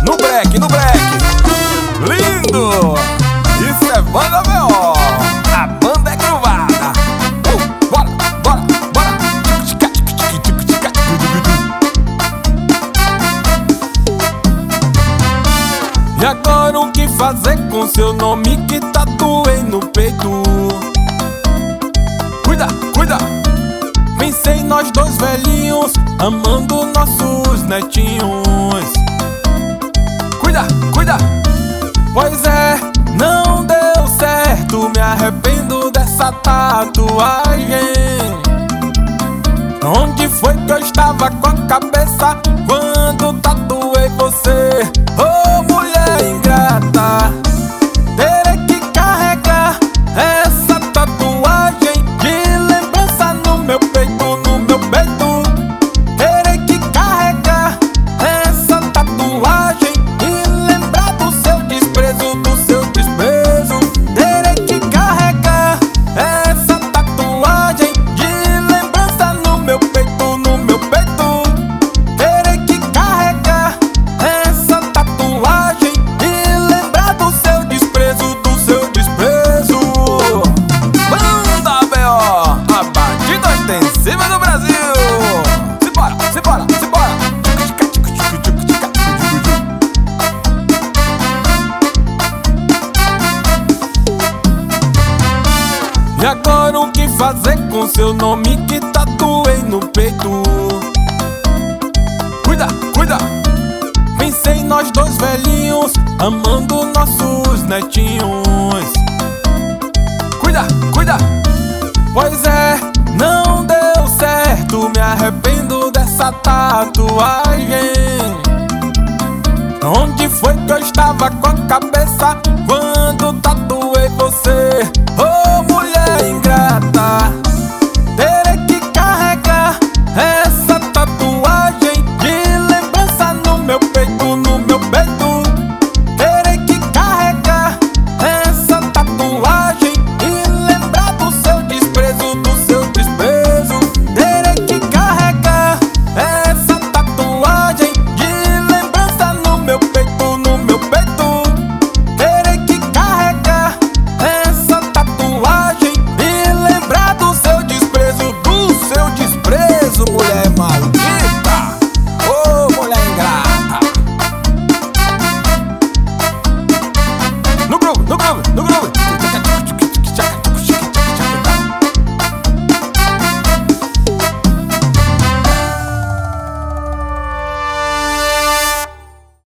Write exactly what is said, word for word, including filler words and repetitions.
no break, no break. Lindo! Isso é banda B O. A banda é gruvada. uh, Bora, bora, bora. E agora o que fazer com seu nome que tatuei no peito? Cuida, cuida. Pensei nós dois velhinhos amando nossos netinhos. Cuida, cuida. Pois é, não deu certo. Me arrependo dessa tatuagem. Onde foi que eu estava com a cabeça quando tatuei você? Oh, mulher ingrata, terei que carregar essa tatuagem de lembrança no meu peito, no meu peito. Terei que carregar essa tatuagem e lembrar do seu desprezo, do seu desprezo. Terei que carregar essa tatuagem de lembrança no meu peito, no meu peito. Terei que carregar essa tatuagem e lembrar do seu desprezo, do seu desprezo. Banda B O, a batida ostensiva do Brasil. Simbora, simbora, simbora. E agora o que fazer com seu nome que tatuei no peito? Cuida, cuida. Pensei nós dois velhinhos amando nossos netinhos. Cuida, cuida. Pois é, não deu certo. Me arrependo dessa tatuagem. Onde